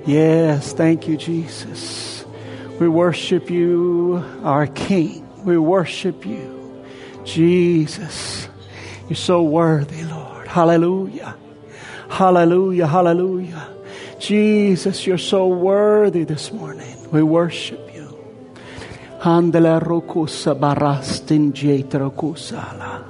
Yes, thank you, Jesus. We worship you, our King. We worship you, Jesus. You're so worthy, Lord. Hallelujah. Hallelujah, hallelujah. Jesus, you're so worthy this morning. We worship you. Handela rokusa barastin jetra kusala.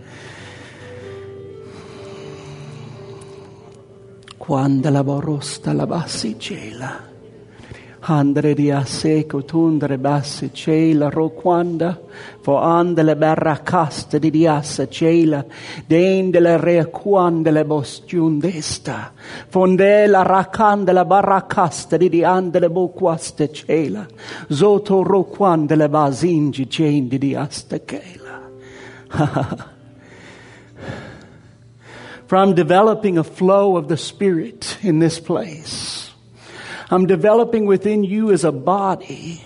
Quando la borosta la bassi cela. Andre di asseco tundre bassi cela roquanda. For andele barracaste di diassa cela. Dendele requandele bostiundesta. Fondela racandele barracaste di andele boquaste cela. Zoto roquandele basingi cendi di asta cela. For I'm developing a flow of the Spirit in this place. I'm developing within you as a body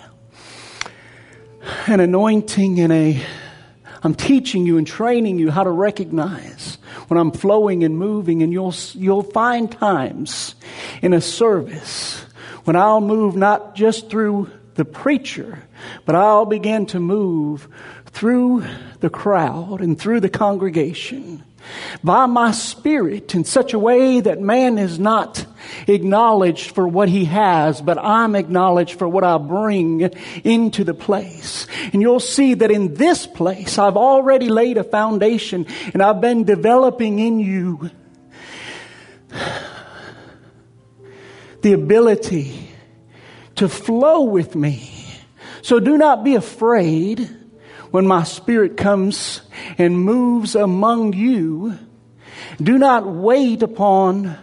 an anointing and I'm teaching you and training you how to recognize when I'm flowing and moving, and you'll find times in a service when I'll move not just through the preacher, but I'll begin to move through the crowd and through the congregation by my Spirit in such a way that man is not acknowledged for what he has, but I'm acknowledged for what I bring into the place. And you'll see that in this place, I've already laid a foundation and I've been developing in you the ability to flow with me. So do not be afraid when my Spirit comes and moves among you. Do not wait upon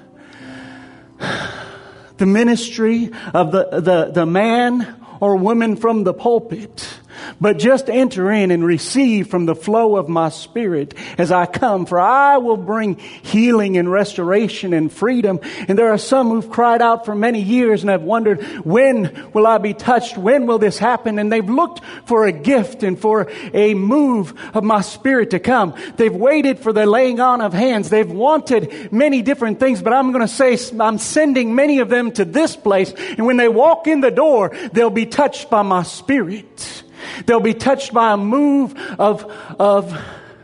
the ministry of the man or woman from the pulpit, but just enter in and receive from the flow of my Spirit as I come. For I will bring healing and restoration and freedom. And there are some who've cried out for many years and have wondered, when will I be touched? When will this happen? And they've looked for a gift and for a move of my Spirit to come. They've waited for the laying on of hands. They've wanted many different things, but I'm going to say I'm sending many of them to this place. And when they walk in the door, they'll be touched by my Spirit. They'll be touched by a move of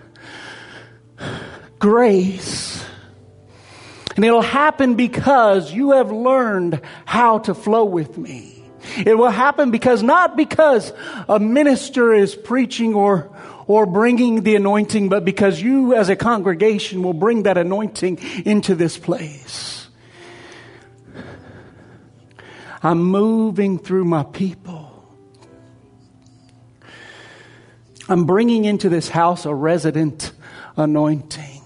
grace. And it'll happen because you have learned how to flow with me. It will happen not because a minister is preaching or bringing the anointing, but because you as a congregation will bring that anointing into this place. I'm moving through my people. I'm bringing into this house a resident anointing.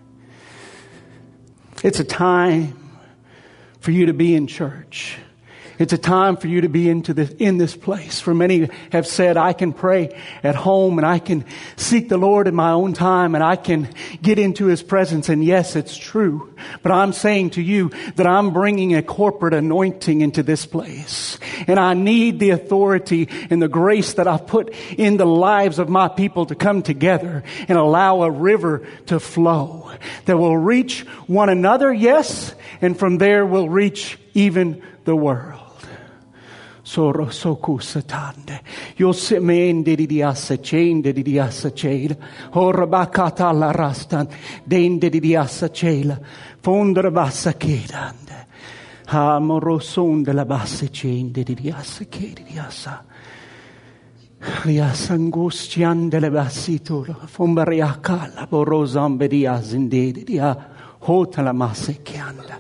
It's a time for you to be in church. It's a time for you to be in this place. For many have said, I can pray at home and I can seek the Lord in my own time and I can get into His presence. And yes, it's true. But I'm saying to you that I'm bringing a corporate anointing into this place. And I need the authority and the grace that I've put in the lives of my people to come together and allow a river to flow that will reach one another, yes, and from there will reach even the world. Soro soku satande. Yo semende di diassa cende di diassa cela. Horbakata la rastan. Dende di diassa cela. Fondre bassa kedande. Amoroson de la bassa cende di diassa kedi diassa. Riassa angustiande le bassitoro. Fombariaka la borozambe diazinde di dia. Hota la massa chianda.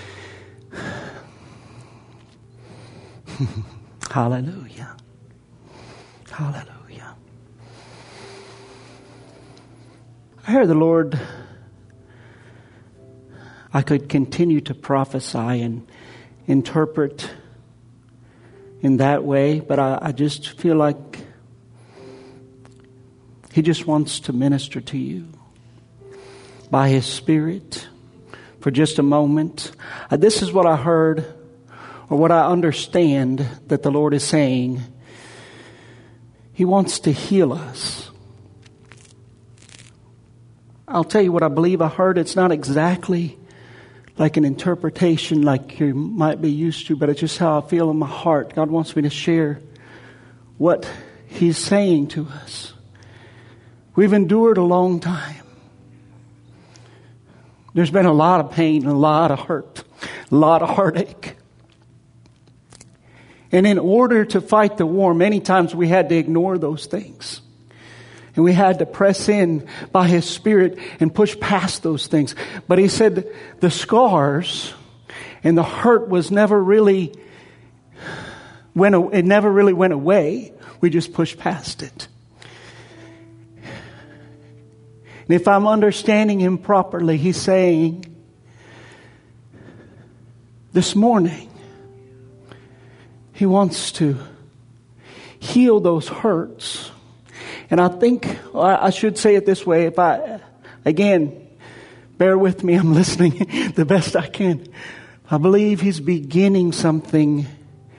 Hallelujah. Hallelujah. I heard the Lord, I could continue to prophesy and interpret in that way, but I just feel like He just wants to minister to you by His Spirit for just a moment. This is what I heard, or what I understand that the Lord is saying. He wants to heal us. I'll tell you what I believe I heard. It's not exactly like an interpretation like you might be used to, but it's just how I feel in my heart. God wants me to share what He's saying to us. We've endured a long time. There's been a lot of pain, a lot of hurt, a lot of heartache. And in order to fight the war, many times we had to ignore those things. And we had to press in by His Spirit and push past those things. But He said the scars and the hurt was never really went away. We just pushed past it. And if I'm understanding Him properly, He's saying this morning, He wants to heal those hurts. And I think, I should say it this way, again, bear with me, I'm listening the best I can. I believe He's beginning something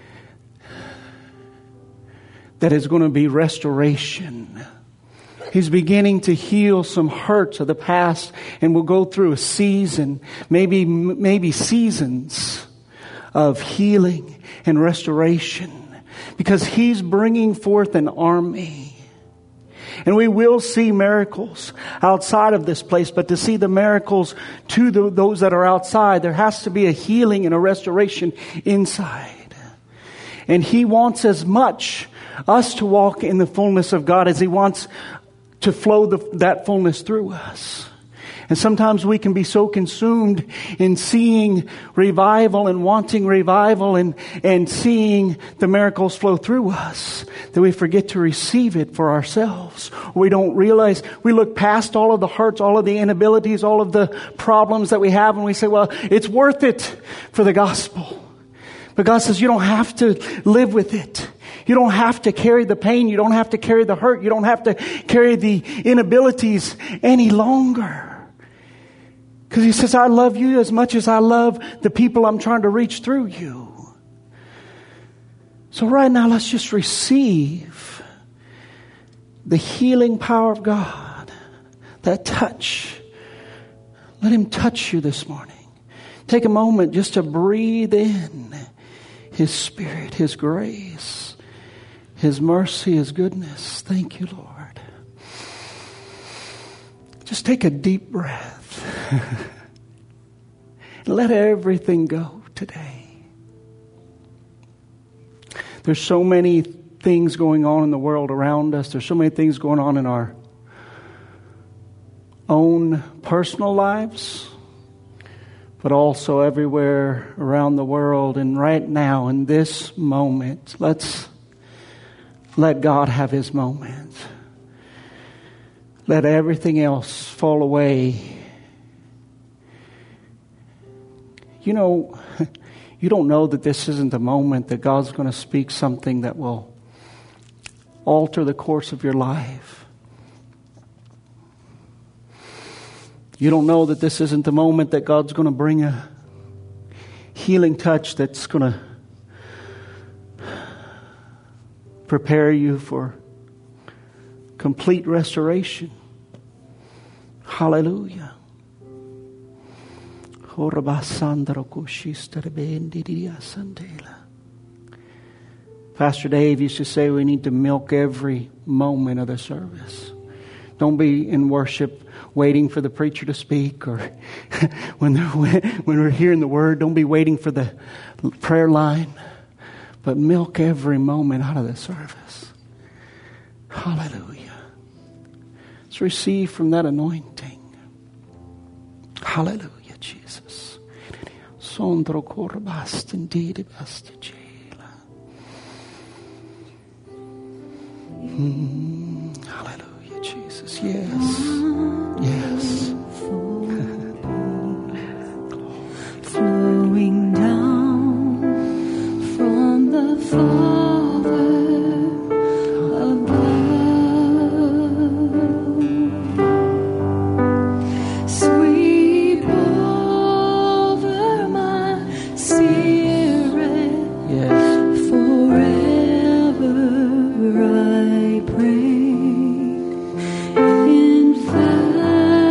that is going to be restoration. He's beginning to heal some hurts of the past, and we'll go through a season, maybe seasons of healing and restoration, because He's bringing forth an army. And we will see miracles outside of this place, but to see the miracles to those that are outside, there has to be a healing and a restoration inside. And He wants as much us to walk in the fullness of God as He wants to flow that fullness through us. And sometimes we can be so consumed in seeing revival and wanting revival and seeing the miracles flow through us that we forget to receive it for ourselves. We don't realize, we look past all of the hurts, all of the inabilities, all of the problems that we have, and we say, well, it's worth it for the gospel. But God says you don't have to live with it. You don't have to carry the pain. You don't have to carry the hurt. You don't have to carry the inabilities any longer. Because He says, I love you as much as I love the people I'm trying to reach through you. So right now, let's just receive the healing power of God. That touch. Let Him touch you this morning. Take a moment just to breathe in His Spirit, His grace, His mercy, His goodness. Thank you, Lord. Just take a deep breath. Let everything go today. There's so many things going on in the world around us. There's so many things going on in our own personal lives, but also everywhere around the world. And right now, in this moment, let's let God have His moment. Let everything else fall away. You know, you don't know that this isn't the moment that God's going to speak something that will alter the course of your life. You don't know that this isn't the moment that God's going to bring a healing touch that's going to prepare you for complete restoration. Hallelujah. Pastor Dave used to say we need to milk every moment of the service. Don't be in worship waiting for the preacher to speak, or when we're hearing the word, don't be waiting for the prayer line, but milk every moment out of the service. Hallelujah. Let's receive from that anointing. Hallelujah. Jesus. Sondro korbast indeed basta jela. Hallelujah, Jesus. Yes. Yes. Flowing down from the Father above. Yes.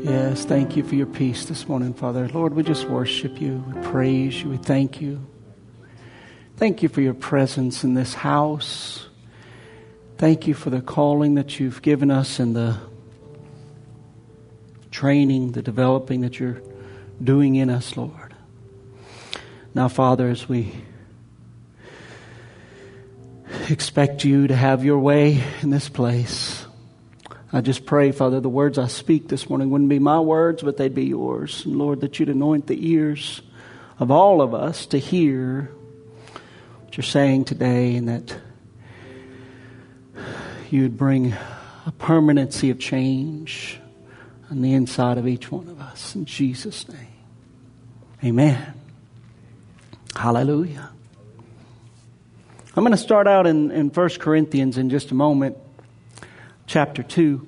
Yes, thank you for your peace this morning, Father. Lord, we just worship you. We praise you. We thank you. Thank you for your presence in this house. Thank you for the calling that you've given us and the training, the developing that you're doing in us, Lord. Now, Father, as we expect you to have your way in this place, I just pray, Father, the words I speak this morning wouldn't be my words, but they'd be yours. And Lord, that you'd anoint the ears of all of us to hear what you're saying today, and that you'd bring a permanency of change on the inside of each one of us. In Jesus' name, amen. Hallelujah. I'm going to start out in 1 Corinthians in just a moment. Chapter 2.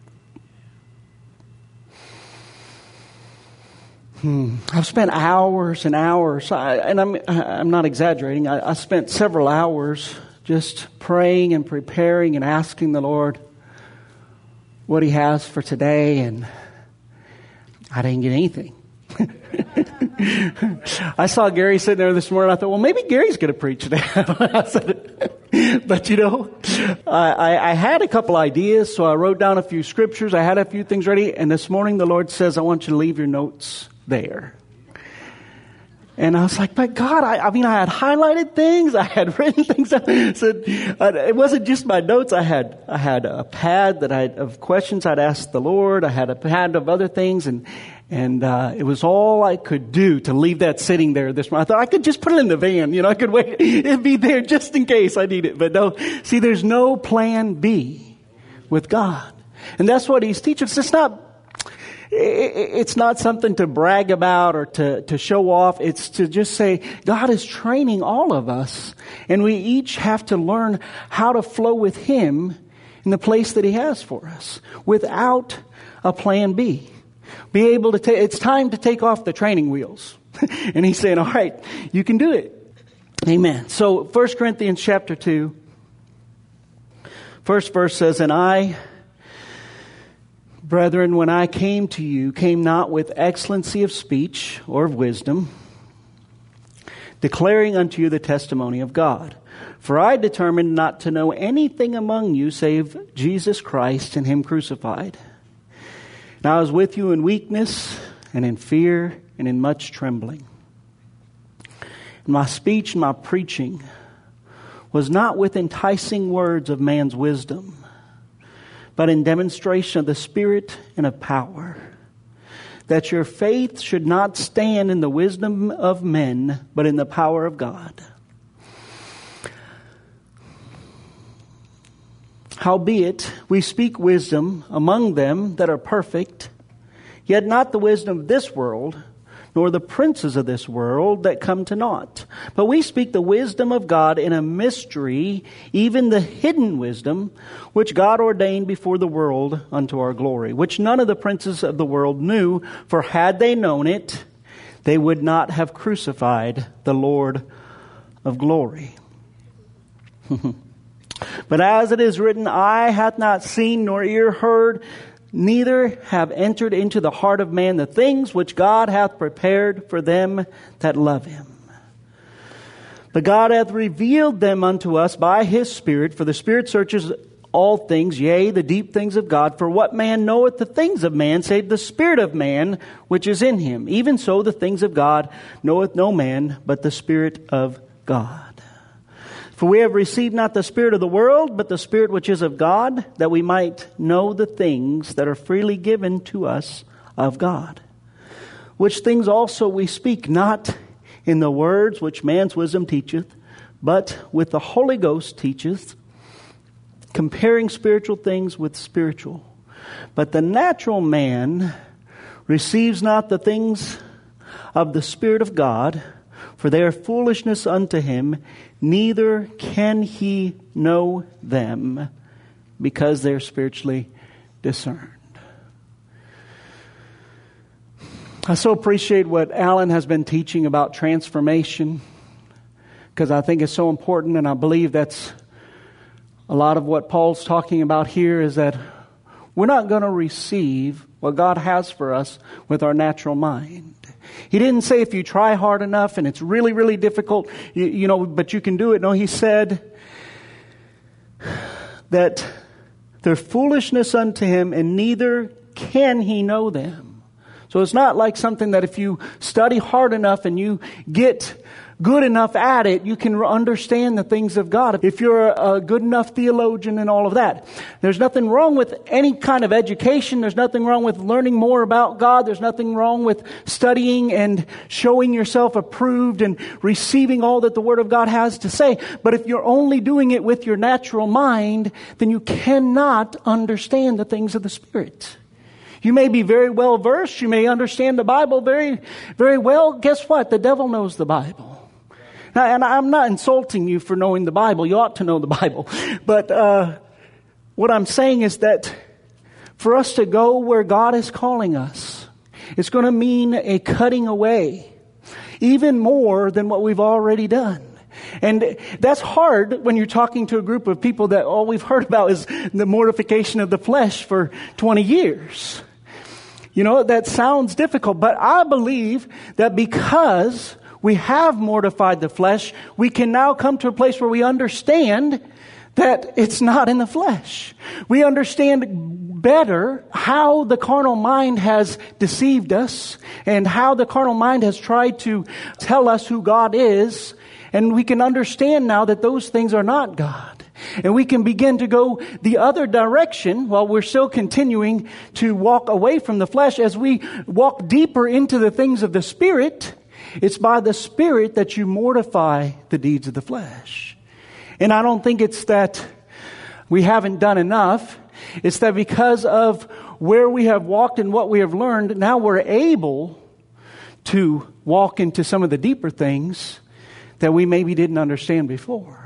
I've spent hours and hours, and I'm not exaggerating. I spent several hours just praying and preparing and asking the Lord what He has for today, and I didn't get anything. I saw Gary sitting there this morning. I thought, well, maybe Gary's going to preach today. But I had a couple ideas, so I wrote down a few scriptures. I had a few things ready, and this morning the Lord says, I want you to leave your notes there. And I was like, but God, I had highlighted things. I had written things. It wasn't just my notes. I had a pad of questions I'd asked the Lord. I had a pad of other things, and it was all I could do to leave that sitting there this morning. I thought I could just put it in the van. I could wait. It'd be there just in case I need it. But no, see, there's no plan B with God. And that's what He's teaching us. It's not something to brag about or to show off. It's to just say, God is training all of us, and we each have to learn how to flow with Him in the place that He has for us without a plan B. Be able to it's time to take off the training wheels. And He's saying, all right, you can do it. Amen. So 1 Corinthians chapter 2, first verse says, and I, brethren, when I came to you, came not with excellency of speech or of wisdom, declaring unto you the testimony of God. For I determined not to know anything among you save Jesus Christ and Him crucified. And I was with you in weakness and in fear and in much trembling. And my speech and my preaching was not with enticing words of man's wisdom, but in demonstration of the Spirit and of power, that your faith should not stand in the wisdom of men, but in the power of God. Howbeit, we speak wisdom among them that are perfect, yet not the wisdom of this world, nor the princes of this world that come to naught. But we speak the wisdom of God in a mystery, even the hidden wisdom, which God ordained before the world unto our glory, which none of the princes of the world knew, for had they known it, they would not have crucified the Lord of glory. But as it is written, eye hath not seen nor ear heard, neither have entered into the heart of man the things which God hath prepared for them that love Him. But God hath revealed them unto us by His Spirit, for the Spirit searches all things, yea, the deep things of God. For what man knoweth the things of man, save the spirit of man which is in him? Even so the things of God knoweth no man, but the Spirit of God. For we have received not the spirit of the world, but the Spirit which is of God, that we might know the things that are freely given to us of God. Which things also we speak, not in the words which man's wisdom teacheth, but with the Holy Ghost teacheth, comparing spiritual things with spiritual. But the natural man receives not the things of the Spirit of God, for they are foolishness unto him, neither can he know them, because they are spiritually discerned. I so appreciate what Alan has been teaching about transformation, because I think it's so important, and I believe that's a lot of what Paul's talking about here, is that we're not going to receive what God has for us with our natural mind. He didn't say if you try hard enough and it's really, really difficult, but you can do it. No, he said that they're foolishness unto him, and neither can he know them. So it's not like something that if you study hard enough and you get good enough at it, you can understand the things of God. If you're a good enough theologian and all of that. There's nothing wrong with any kind of education. There's nothing wrong with learning more about God. There's nothing wrong with studying and showing yourself approved and receiving all that the Word of God has to say. But if you're only doing it with your natural mind, then you cannot understand the things of the Spirit. You may be very well versed. You may understand the Bible very, very well. Guess what? The devil knows the Bible. Now, and I'm not insulting you for knowing the Bible. You ought to know the Bible. But what I'm saying is that for us to go where God is calling us, it's going to mean a cutting away, even more than what we've already done. And that's hard when you're talking to a group of people that all we've heard about is the mortification of the flesh for 20 years. That sounds difficult, but I believe that because we have mortified the flesh, we can now come to a place where we understand that it's not in the flesh. We understand better how the carnal mind has deceived us and how the carnal mind has tried to tell us who God is. And we can understand now that those things are not God. And we can begin to go the other direction while we're still continuing to walk away from the flesh. As we walk deeper into the things of the Spirit, it's by the Spirit that you mortify the deeds of the flesh. And I don't think it's that we haven't done enough. It's that because of where we have walked and what we have learned, now we're able to walk into some of the deeper things that we maybe didn't understand before.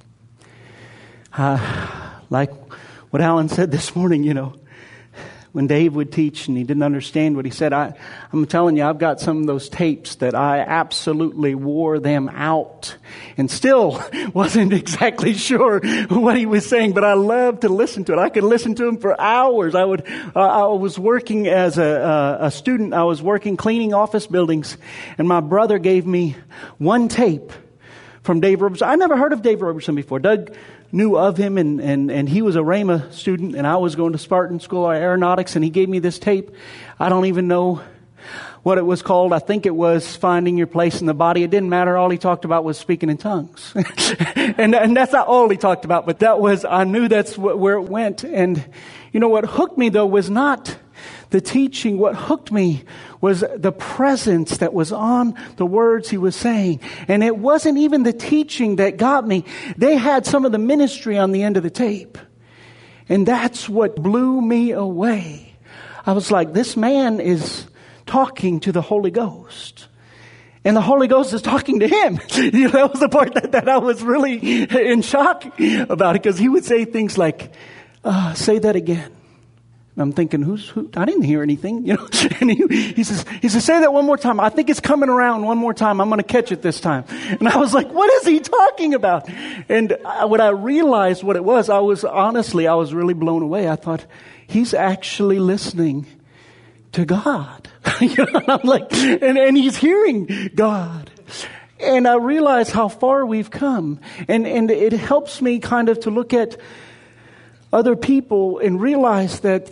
Like what Alan said this morning, when Dave would teach and he didn't understand what he said, I'm telling you, I've got some of those tapes that I absolutely wore them out and still wasn't exactly sure what he was saying, but I loved to listen to it. I could listen to him for hours. I was working as a student. I was working cleaning office buildings, and my brother gave me one tape from Dave Roberson. I never heard of Dave Roberson before. Doug knew of him, and he was a Rhema student, and I was going to Spartan School of Aeronautics, and he gave me this tape. I don't even know what it was called. I think it was Finding Your Place in the Body. It didn't matter. All he talked about was speaking in tongues. and that's not all he talked about, but I knew that's where it went. And what hooked me, though, was not the teaching. What hooked me was the presence that was on the words he was saying. And it wasn't even the teaching that got me. They had some of the ministry on the end of the tape. And that's what blew me away. I was like, this man is talking to the Holy Ghost. And the Holy Ghost is talking to him. That was the part that I was really in shock about it. Because he would say things like, say that again. And I'm thinking, who? I didn't hear anything, And he says, say that one more time. I think it's coming around one more time. I'm going to catch it this time. And I was like, what is he talking about? And when I realized what it was, I was really blown away. I thought, he's actually listening to God. And I'm like, and he's hearing God. And I realized how far we've come. And it helps me kind of to look at other people and realize that,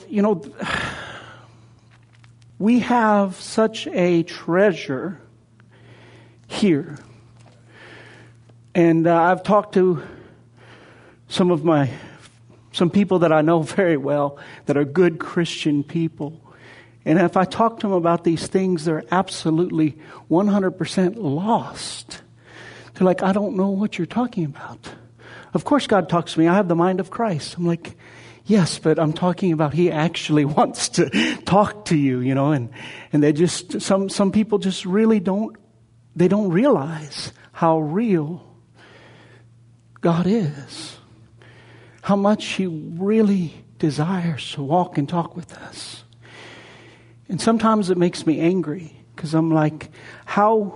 we have such a treasure here. And I've talked to some people that I know very well that are good Christian people. And if I talk to them about these things, they're absolutely 100% lost. They're like, I don't know what you're talking about. Of course God talks to me. I have the mind of Christ. I'm like, yes, but I'm talking about He actually wants to talk to you, and they just, some people just really don't realize how real God is. How much He really desires to walk and talk with us. And sometimes it makes me angry because I'm like, how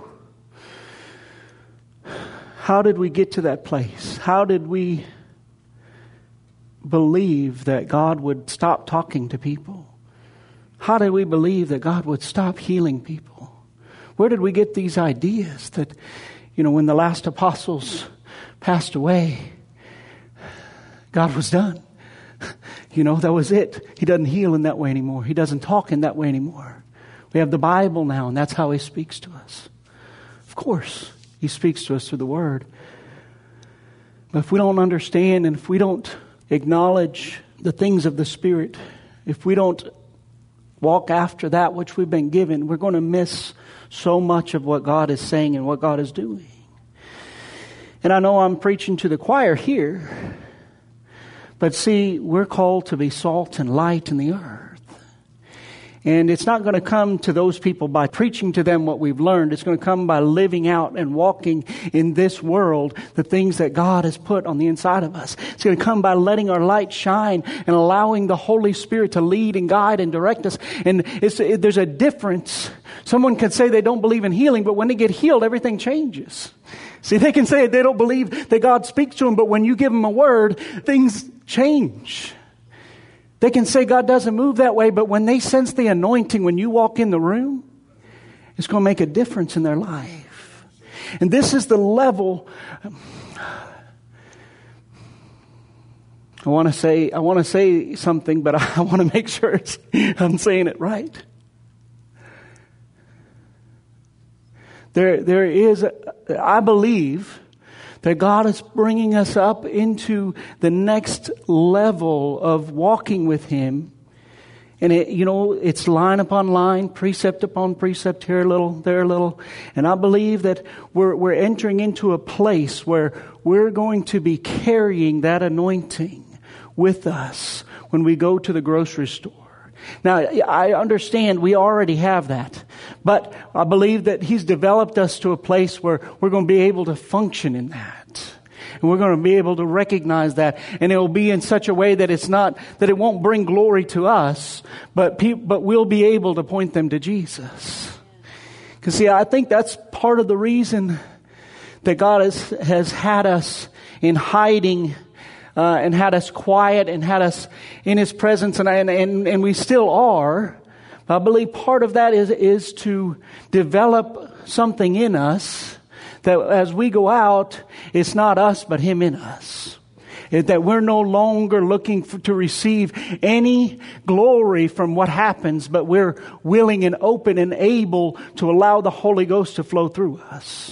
did we get to that place? How did we believe that God would stop talking to people? How did we believe that God would stop healing people? Where did we get these ideas that, when the last apostles passed away, God was done? That was it. He doesn't heal in that way anymore. He doesn't talk in that way anymore. We have the Bible now, and that's how He speaks to us. Of course, He speaks to us through the Word. But if we don't understand, and if we don't acknowledge the things of the Spirit, if we don't walk after that which we've been given, we're going to miss so much of what God is saying and what God is doing. And I know I'm preaching to the choir here, but see, we're called to be salt and light in the earth. And it's not going to come to those people by preaching to them what we've learned. It's going to come by living out and walking in this world the things that God has put on the inside of us. It's going to come by letting our light shine and allowing the Holy Spirit to lead and guide and direct us. And there's a difference. Someone can say they don't believe in healing, but when they get healed, everything changes. See, they can say they don't believe that God speaks to them, but when you give them a word, things change. They can say God doesn't move that way, but when they sense the anointing, when you walk in the room, it's going to make a difference in their life. And this is the level. I want to say something, but I want to make sure I'm saying it right. There is, I believe, that God is bringing us up into the next level of walking with Him. And it's line upon line, precept upon precept, here a little, there a little. And I believe that we're entering into a place where we're going to be carrying that anointing with us when we go to the grocery store. Now, I understand we already have that, but I believe that He's developed us to a place where we're going to be able to function in that. And we're going to be able to recognize that. And it will be in such a way that that it won't bring glory to us, but we'll be able to point them to Jesus. Because see, I think that's part of the reason that God has had us in hiding and had us quiet and had us in His presence, and we still are. I believe part of that is to develop something in us that as we go out, it's not us but Him in us. That we're no longer looking to receive any glory from what happens, but we're willing and open and able to allow the Holy Ghost to flow through us.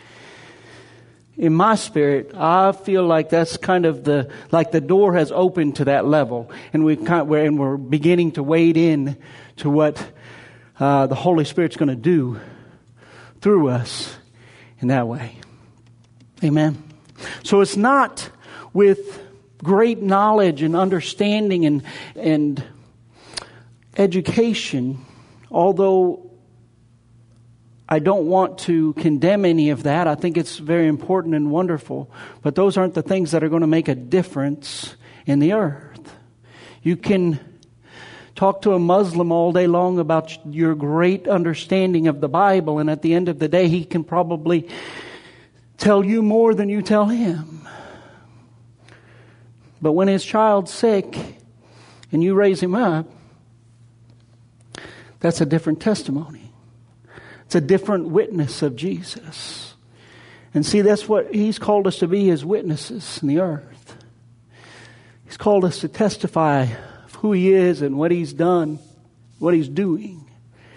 In my spirit, I feel like that's kind of the door has opened to that level, and we're beginning to wade in to what the Holy Spirit's going to do through us in that way. Amen. So it's not with great knowledge and understanding and education, although I don't want to condemn any of that. I think it's very important and wonderful. But those aren't the things that are going to make a difference in the earth. You can talk to a Muslim all day long about your great understanding of the Bible, and at the end of the day, he can probably tell you more than you tell him. But when his child's sick and you raise him up, that's a different testimony. It's a different witness of Jesus. And see, that's what He's called us to be, as witnesses in the earth. He's called us to testify of who He is and what He's done, what He's doing.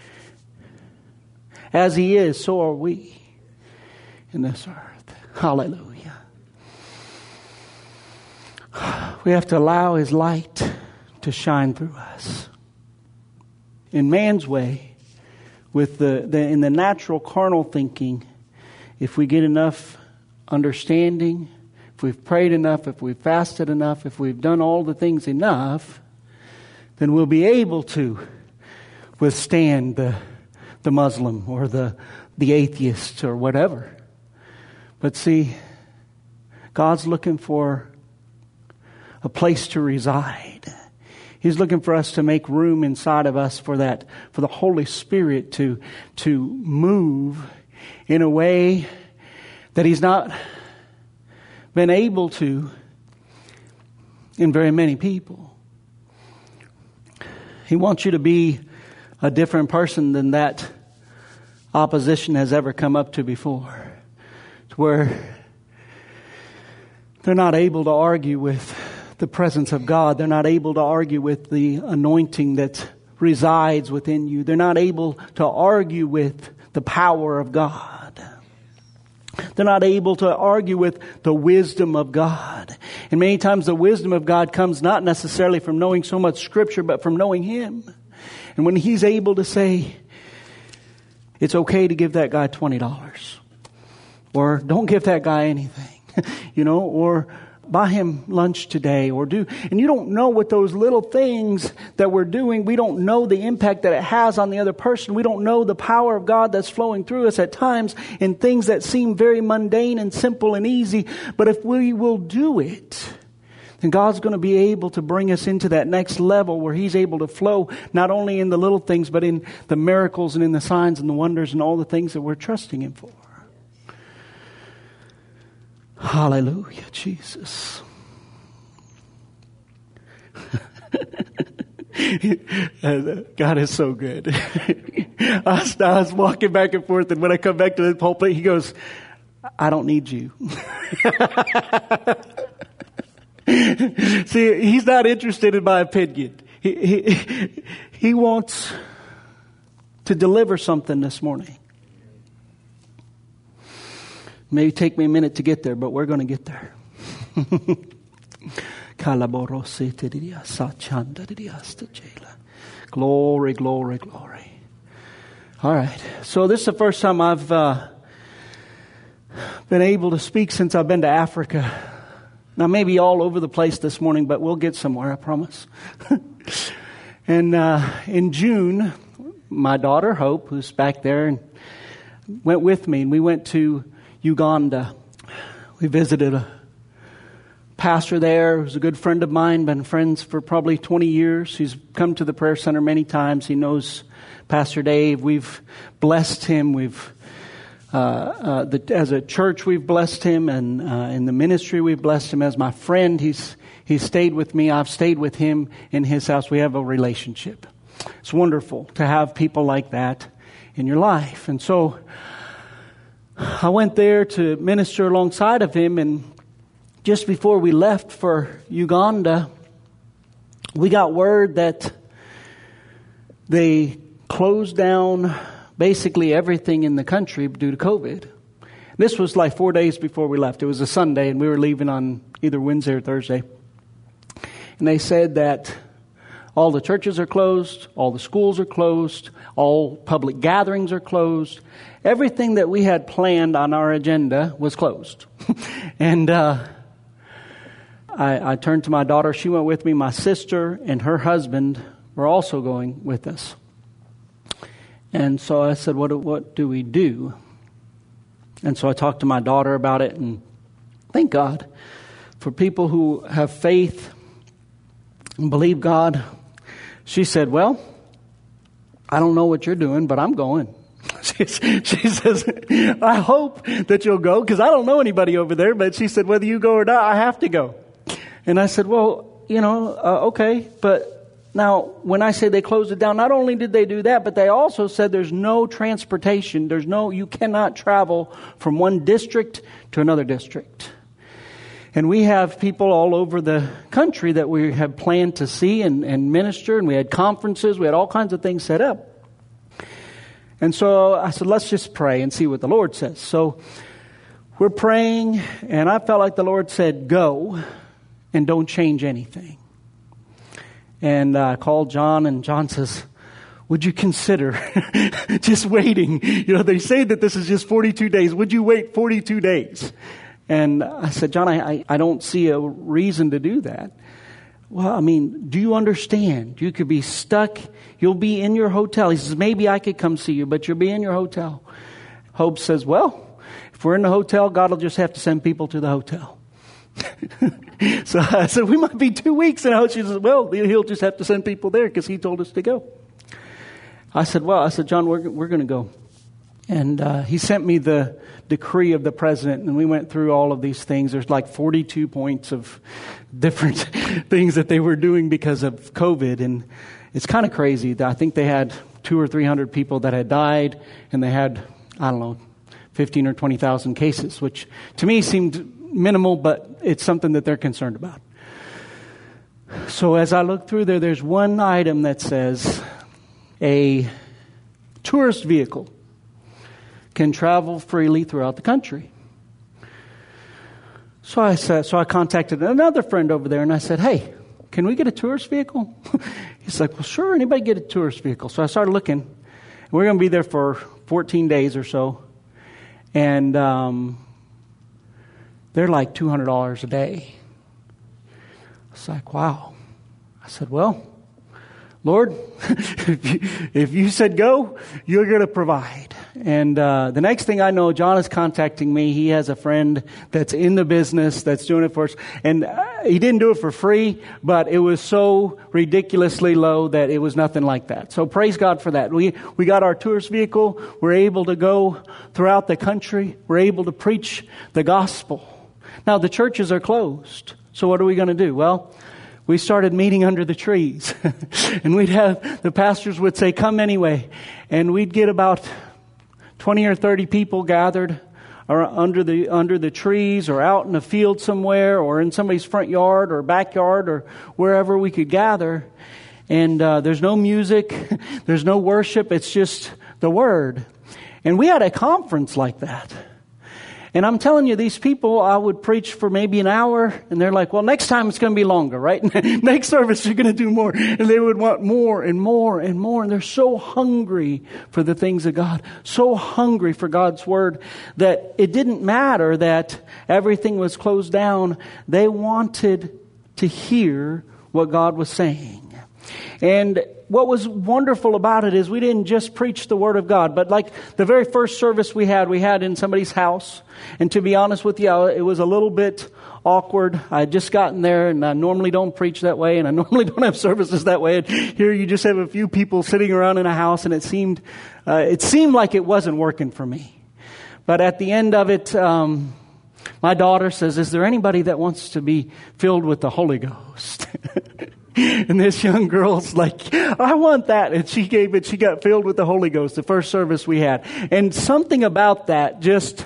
As He is, so are we in this earth. Hallelujah. We have to allow His light to shine through us. In man's way, with in the natural carnal thinking, if we get enough understanding, if we've prayed enough, if we've fasted enough, if we've done all the things enough, then we'll be able to withstand the Muslim or the atheist or whatever. But see, God's looking for a place to reside. He's looking for us to make room inside of us for that, for the Holy Spirit to move in a way that He's not been able to in very many people. He wants you to be a different person than that opposition has ever come up to before. To where they're not able to argue with the presence of God. They're not able to argue with the anointing that resides within you. They're not able to argue with the power of God. They're not able to argue with the wisdom of God. And many times the wisdom of God comes not necessarily from knowing so much Scripture, but from knowing Him. And when He's able to say, it's okay to give that guy $20. Or don't give that guy anything. Or buy him lunch today, and you don't know what those little things that we're doing, we don't know the impact that it has on the other person. We don't know the power of God that's flowing through us at times in things that seem very mundane and simple and easy. But if we will do it, then God's going to be able to bring us into that next level where He's able to flow not only in the little things, but in the miracles and in the signs and the wonders and all the things that we're trusting Him for. Hallelujah, Jesus. God is so good. I was walking back and forth, and when I come back to the pulpit, He goes, I don't need you. See, He's not interested in my opinion. He wants to deliver something this morning. Maybe take me a minute to get there, but we're going to get there. Glory, glory, glory. All right. So this is the first time I've been able to speak since I've been to Africa. Now, maybe all over the place this morning, but we'll get somewhere, I promise. And in June, my daughter, Hope, who's back there, went with me, and we went to Uganda. We visited a pastor there who's a good friend of mine, been friends for probably 20 years. He's come to the prayer center many times. He knows Pastor Dave. We've blessed him. As a church, we've blessed him, and in the ministry, we've blessed him. As my friend, he's stayed with me. I've stayed with him in his house. We have a relationship. It's wonderful to have people like that in your life. And so I went there to minister alongside of him, and just before we left for Uganda, we got word that they closed down basically everything in the country due to COVID. This was like 4 days before we left. It was a Sunday, and we were leaving on either Wednesday or Thursday. And they said that all the churches are closed, all the schools are closed, all public gatherings are closed. Everything that we had planned on our agenda was closed. And I turned to my daughter. She went with me. My sister and her husband were also going with us. And so I said, what do we do? And so I talked to my daughter about it, and thank God for people who have faith and believe God. She said, well, I don't know what you're doing, but I'm going. She says, I hope that you'll go, because I don't know anybody over there. But she said, whether you go or not, I have to go. And I said, well, okay. But now, when I say they closed it down, not only did they do that, but they also said there's no transportation. You cannot travel from one district to another district. And we have people all over the country that we have planned to see and minister. And we had conferences. We had all kinds of things set up. And so I said, let's just pray and see what the Lord says. So we're praying, and I felt like the Lord said, go and don't change anything. And I called John, and John says, would you consider just waiting? They say that this is just 42 days. Would you wait 42 days? And I said, John, I don't see a reason to do that. Well, do you understand? You could be stuck. You'll be in your hotel. He says, maybe I could come see you, but you'll be in your hotel. Hope says, well, if we're in the hotel, God will just have to send people to the hotel. So I said, we might be 2 weeks. And she says, well, He'll just have to send people there because He told us to go. I said, John, we're going to go. And he sent me the decree of the president, and we went through all of these things. There's like 42 points of different things that they were doing because of COVID, and it's kind of crazy. I think they had 200 or 300 people that had died, and they had, 15 or 20,000 cases, which to me seemed minimal, but it's something that they're concerned about. So as I look through there's one item that says a tourist vehicle can travel freely throughout the country. So I contacted another friend over there, and I said, hey, can we get a tourist vehicle? He's like, well, sure, anybody get a tourist vehicle. So I started looking. We're going to be there for 14 days or so. And they're like $200 a day. It's like, wow. I said, well, Lord, if you said go, you're going to provide. And the next thing I know, John is contacting me. He has a friend that's in the business that's doing it for us. And he didn't do it for free, but it was so ridiculously low that it was nothing like that. So praise God for that. We got our tourist vehicle. We're able to go throughout the country. We're able to preach the gospel. Now, the churches are closed. So what are we going to do? Well, we started meeting under the trees. And the pastors would say, come anyway. And we'd get about 20 or 30 people gathered under the trees or out in a field somewhere or in somebody's front yard or backyard or wherever we could gather. And there's no music. There's no worship. It's just the Word. And we had a conference like that. And I'm telling you, these people, I would preach for maybe an hour, and they're like, well, next time it's going to be longer, right? Next service, you're going to do more. And they would want more and more and more. And they're so hungry for the things of God, so hungry for God's Word, that it didn't matter that everything was closed down. They wanted to hear what God was saying. And what was wonderful about it is we didn't just preach the Word of God, but like the very first service we had in somebody's house. And to be honest with you, it was a little bit awkward. I had just gotten there, and I normally don't preach that way, and I normally don't have services that way. And here you just have a few people sitting around in a house, and it seemed like it wasn't working for me. But at the end of it, my daughter says, is there anybody that wants to be filled with the Holy Ghost? And this young girl's like, I want that. And she gave it. She got filled with the Holy Ghost, the first service we had. And something about that just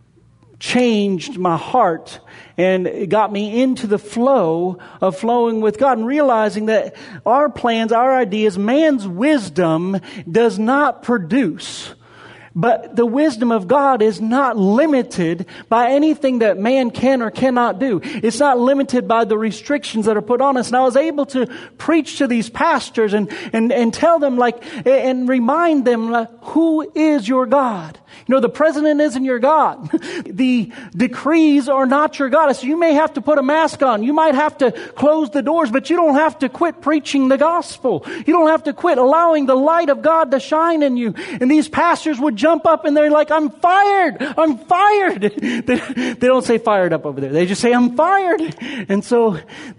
changed my heart, and it got me into the flow of flowing with God and realizing that our plans, our ideas, man's wisdom does not produce. But the wisdom of God is not limited by anything that man can or cannot do. It's not limited by the restrictions that are put on us. And I was able to preach to these pastors and tell them and remind them, who is your God? You know, the president isn't your God. The decrees are not your God. So you may have to put a mask on. You might have to close the doors, but you don't have to quit preaching the gospel. You don't have to quit allowing the light of God to shine in you. And these pastors would jump up and they're like, I'm fired. I'm fired. They don't say fired up over there. They just say, I'm fired. And so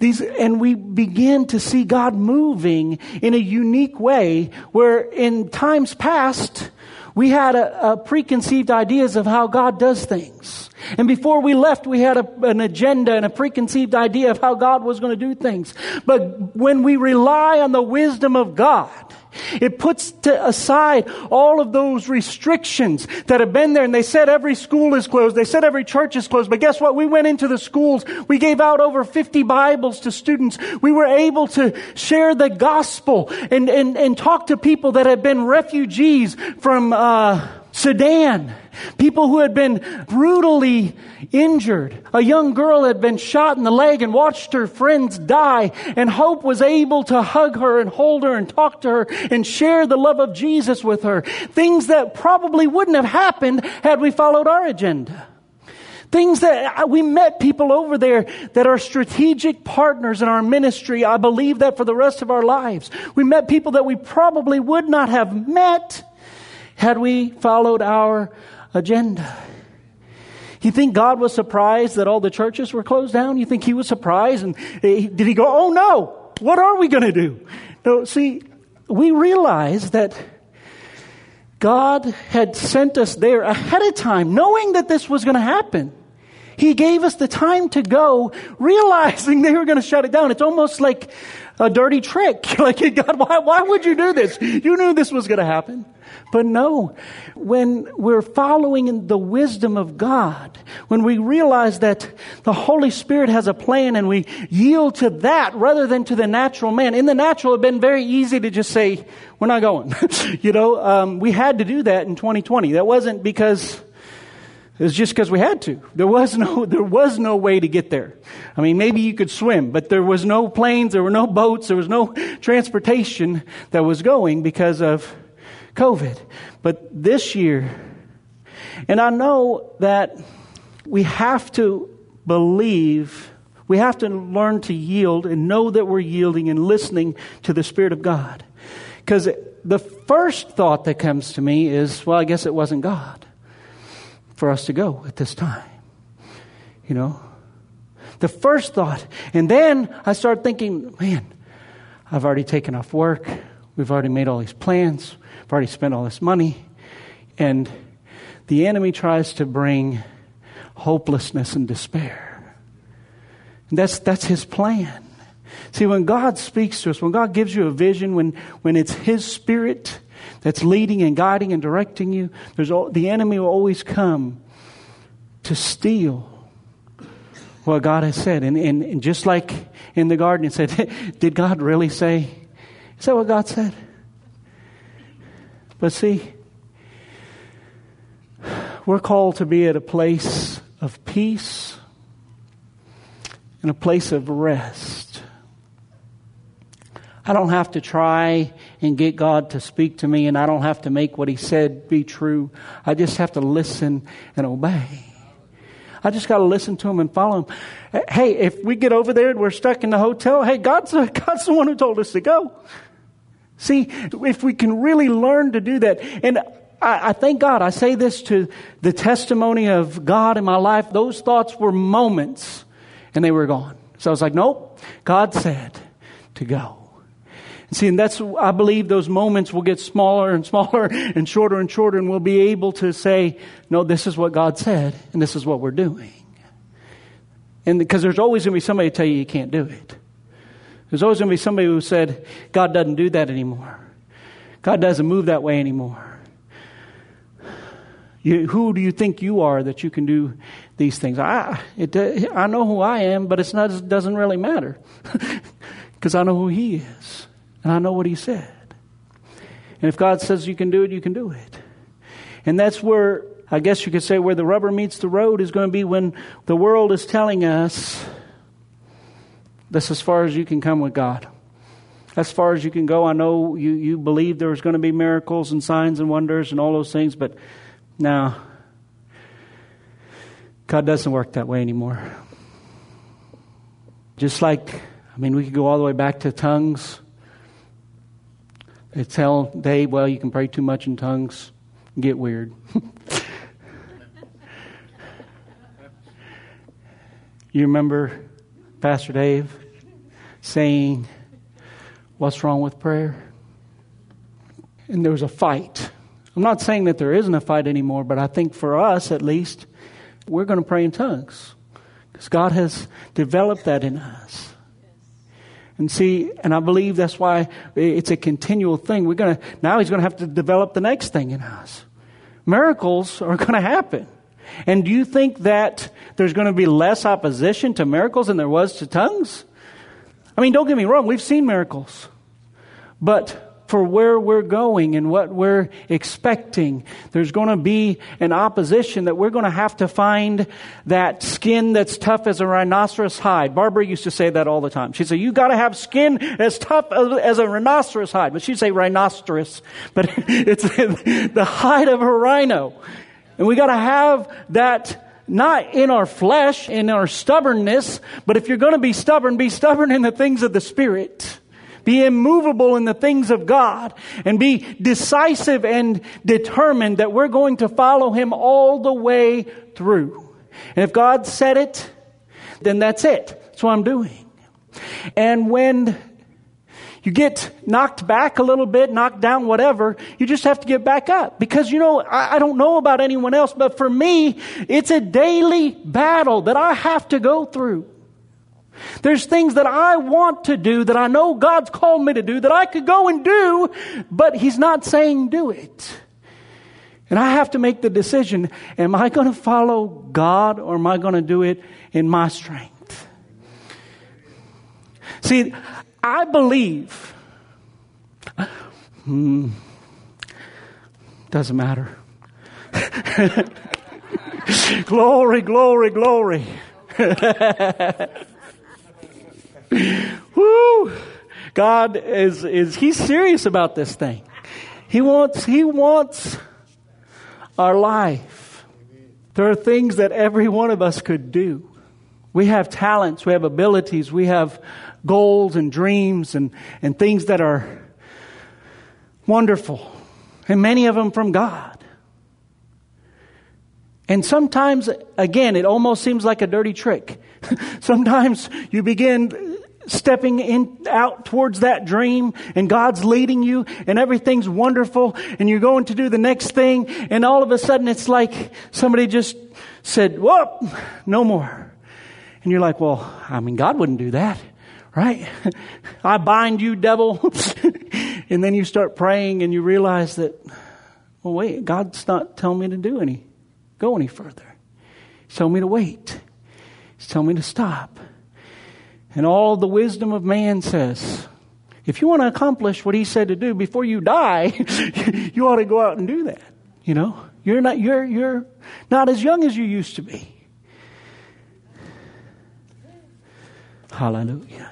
we begin to see God moving in a unique way where in times past, we had a preconceived ideas of how God does things. And before we left, we had an agenda and a preconceived idea of how God was going to do things. But when we rely on the wisdom of God, it puts aside all of those restrictions that have been there. And they said every school is closed. They said every church is closed. But guess what? We went into the schools. We gave out over 50 Bibles to students. We were able to share the gospel and talk to people that had been refugees from Sudan. People who had been brutally injured. A young girl had been shot in the leg and watched her friends die. And Hope was able to hug her and hold her and talk to her and share the love of Jesus with her. Things that probably wouldn't have happened had we followed our agenda. Things that we met people over there that are strategic partners in our ministry. I believe that for the rest of our lives. We met people that we probably would not have met had we followed our agenda. You think God was surprised that all the churches were closed down? You think He was surprised? And did He go, oh no, what are we going to do? No, see, we realize that God had sent us there ahead of time, knowing that this was going to happen. He gave us the time to go, realizing they were going to shut it down. It's almost like a dirty trick. Like, God, why would you do this? You knew this was going to happen. But no, when we're following in the wisdom of God, when we realize that the Holy Spirit has a plan and we yield to that rather than to the natural man. In the natural, it had been very easy to just say, we're not going. We had to do that in 2020. That wasn't because... It was just because we had to. There was no way to get there. I mean, maybe you could swim, but there was no planes, there were no boats, there was no transportation that was going because of COVID. But this year, and I know that we have to believe, we have to learn to yield and know that we're yielding and listening to the Spirit of God. Because the first thought that comes to me is, well, I guess it wasn't God for us to go at this time. The first thought. And then I start thinking, man, I've already taken off work. We've already made all these plans. I've already spent all this money. And the enemy tries to bring hopelessness and despair. And that's his plan. See, when God speaks to us, when God gives you a vision, when it's His Spirit that's leading and guiding and directing you, the enemy will always come to steal what God has said. And just like in the garden, it said, did God really say? Is that what God said? But see, we're called to be at a place of peace and a place of rest. I don't have to try and get God to speak to me, and I don't have to make what He said be true. I just have to listen and obey. I just got to listen to Him and follow Him. Hey, if we get over there and we're stuck in the hotel, hey, God's the one who told us to go. See, if we can really learn to do that. And I thank God. I say this to the testimony of God in my life. Those thoughts were moments, and they were gone. So I was like, nope, God said to go. See, and I believe those moments will get smaller and smaller and shorter, and we'll be able to say, no, this is what God said, and this is what we're doing. And because there's always going to be somebody to tell you can't do it. There's always going to be somebody who said, God doesn't do that anymore. God doesn't move that way anymore. Who do you think you are that you can do these things? I know who I am, but it doesn't really matter. Because I know who He is. And I know what He said. And if God says you can do it, you can do it. And that's where, I guess you could say, where the rubber meets the road is going to be when the world is telling us that's as far as you can come with God. As far as you can go. I know you believe there's going to be miracles and signs and wonders and all those things, but now God doesn't work that way anymore. Just like, we could go all the way back to tongues. They tell Dave, well, you can pray too much in tongues and get weird. You remember Pastor Dave saying, what's wrong with prayer? And there was a fight. I'm not saying that there isn't a fight anymore, but I think for us, at least, we're going to pray in tongues. Because God has developed that in us. And see, and I believe that's why it's a continual thing. Now He's going to have to develop the next thing in us. Miracles are going to happen. And do you think that there's going to be less opposition to miracles than there was to tongues? Don't get me wrong, we've seen miracles. But for where we're going and what we're expecting, there's going to be an opposition that we're going to have to find that skin that's tough as a rhinoceros hide. Barbara used to say that all the time. She'd say, you got to have skin as tough as a rhinoceros hide. But she'd say rhinoceros, but it's the hide of a rhino. And we got to have that not in our flesh, in our stubbornness, but if you're going to be stubborn in the things of the Spirit. Be immovable in the things of God and be decisive and determined that we're going to follow Him all the way through. And if God said it, then that's it. That's what I'm doing. And when You get knocked back a little bit, knocked down, whatever. You just have to get back up. Because, I don't know about anyone else, but for me, it's a daily battle that I have to go through. There's things that I want to do that I know God's called me to do that I could go and do, but He's not saying do it. And I have to make the decision, am I going to follow God or am I going to do it in my strength? See, I believe, doesn't matter. Glory, glory, glory. Woo! God He's serious about this thing. He wants our life. There are things that every one of us could do. We have talents, we have abilities, we have goals and dreams and things that are wonderful. And many of them from God. And sometimes, again, it almost seems like a dirty trick. Sometimes you begin stepping out towards that dream and God's leading you and everything's wonderful and you're going to do the next thing and all of a sudden it's like somebody just said, whoop, no more. And you're like, well, God wouldn't do that, right? I bind you, devil. And then you start praying and you realize that, well, wait, God's not telling me to go any further. He's telling me to wait. He's telling me to stop. And all the wisdom of man says, if you want to accomplish what He said to do before you die, you ought to go out and do that. You're not as young as you used to be. Hallelujah.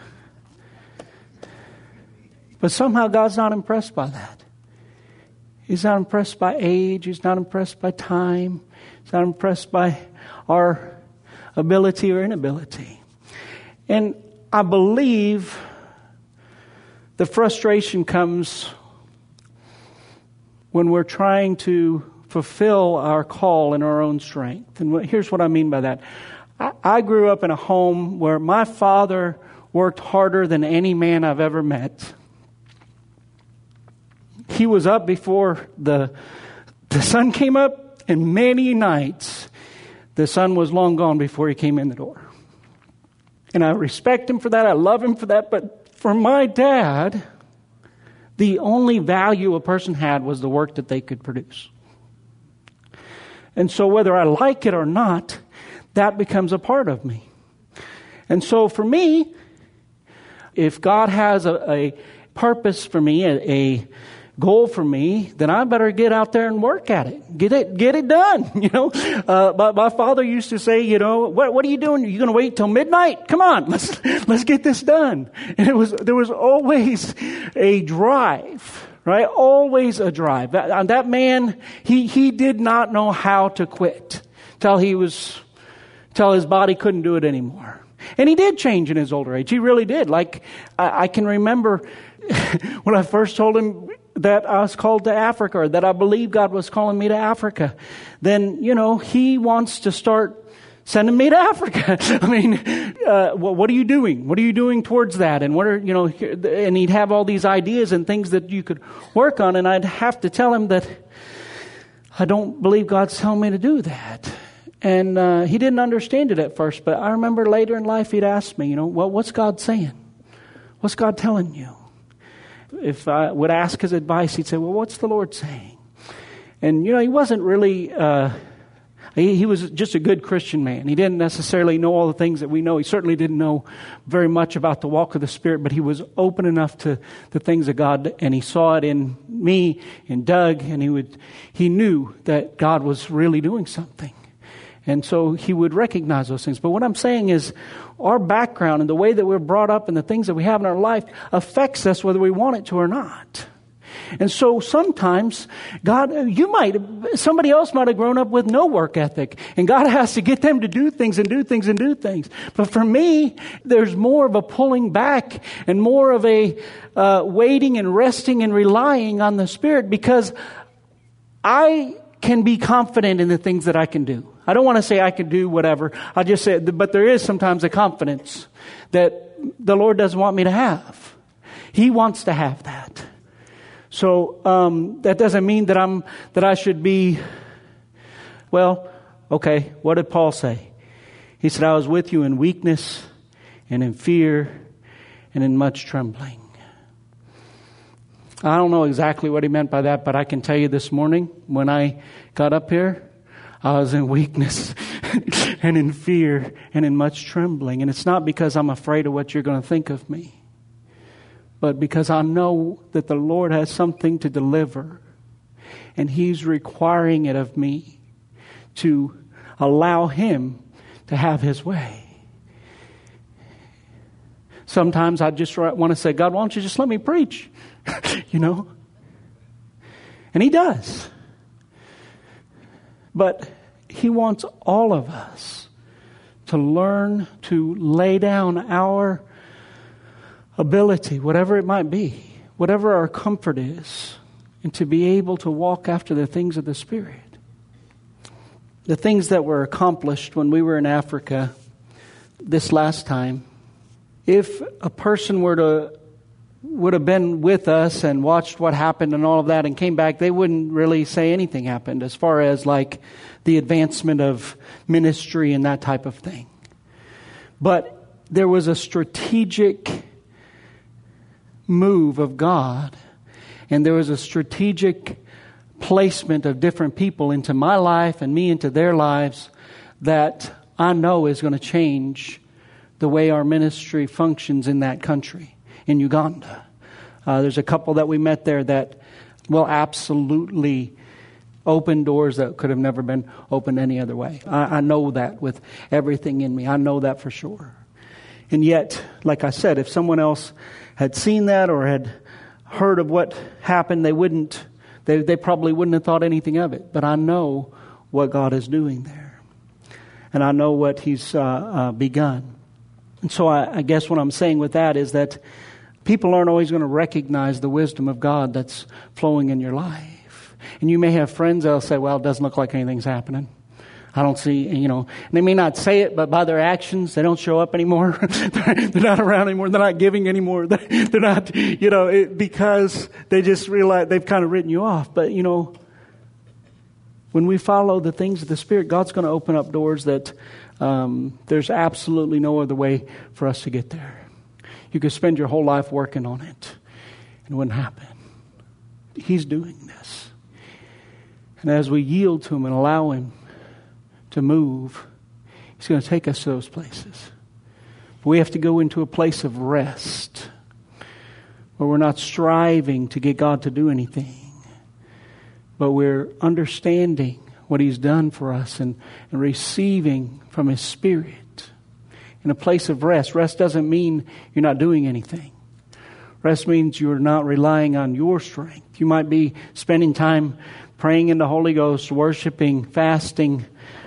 But somehow God's not impressed by that. He's not impressed by age. He's not impressed by time. He's not impressed by our ability or inability. And I believe the frustration comes when we're trying to fulfill our call in our own strength. And here's what I mean by that. I grew up in a home where my father worked harder than any man I've ever met. He was up before the sun came up, and many nights the sun was long gone before he came in the door. And I respect him for that. I love him for that. But for my dad, the only value a person had was the work that they could produce. And so whether I like it or not, that becomes a part of me. And so for me, if God has a purpose for me, a goal for me, then I better get out there and work at it. Get it done. My father used to say, what are you doing? Are you going to wait till midnight? Come on, let's get this done. And there was always a drive, right? Always a drive. That man, he did not know how to quit till his body couldn't do it anymore. And he did change in his older age. He really did. Like, I can remember when I first told him that I was called to Africa, or that I believed God was calling me to Africa, then, he wants to start sending me to Africa. What are you doing? What are you doing towards that? And and he'd have all these ideas and things that you could work on. And I'd have to tell him that I don't believe God's telling me to do that. And he didn't understand it at first, but I remember later in life he'd ask me, well, what's God saying? What's God telling you? If I would ask his advice, he'd say, well, what's the Lord saying? And, he wasn't really, he was just a good Christian man. He didn't necessarily know all the things that we know. He certainly didn't know very much about the walk of the Spirit, but he was open enough to the things of God, and he saw it in me, in Doug, and he knew that God was really doing something. And so he would recognize those things. But what I'm saying is our background and the way that we're brought up and the things that we have in our life affects us whether we want it to or not. And so sometimes somebody else might have grown up with no work ethic, and God has to get them to do things and do things and do things. But for me, there's more of a pulling back and more of a waiting and resting and relying on the Spirit, because I can be confident in the things that I can do. I don't want to say I can do whatever. I just say, but there is sometimes a confidence that the Lord doesn't want me to have. He wants to have that. So that doesn't mean that I should be, well, okay, what did Paul say? He said, I was with you in weakness and in fear and in much trembling. I don't know exactly what he meant by that, but I can tell you this morning when I got up here, I was in weakness and in fear and in much trembling. And it's not because I'm afraid of what you're going to think of me, but because I know that the Lord has something to deliver, and He's requiring it of me to allow Him to have His way. Sometimes I just want to say, God, why don't you just let me preach? You know? And He does. But He wants all of us to learn to lay down our ability, whatever it might be, whatever our comfort is, and to be able to walk after the things of the Spirit. The things that were accomplished when we were in Africa this last time, if a person would have been with us and watched what happened and all of that and came back, they wouldn't really say anything happened as far as like the advancement of ministry and that type of thing. But there was a strategic move of God, and there was a strategic placement of different people into my life and me into their lives that I know is going to change the way our ministry functions in that country, in Uganda. There's a couple that we met there that will absolutely open doors that could have never been opened any other way. I know that with everything in me. I know that for sure. And yet, like I said, if someone else had seen that or had heard of what happened, they probably wouldn't have thought anything of it. But I know what God is doing there. And I know what He's begun. And so I guess what I'm saying with that is that people aren't always going to recognize the wisdom of God that's flowing in your life. And you may have friends that'll say, well, it doesn't look like anything's happening. I don't see, and they may not say it, but by their actions, they don't show up anymore. They're not around anymore. They're not giving anymore. They're not, because they just realize they've kind of written you off. But, when we follow the things of the Spirit, God's going to open up doors that there's absolutely no other way for us to get there. You could spend your whole life working on it, and it wouldn't happen. He's doing this. And as we yield to Him and allow Him to move, He's going to take us to those places. But we have to go into a place of rest where we're not striving to get God to do anything, but we're understanding what He's done for us and receiving from His Spirit in a place of rest. Rest doesn't mean you're not doing anything. Rest means you're not relying on your strength. You might be spending time praying in the Holy Ghost, worshiping, fasting.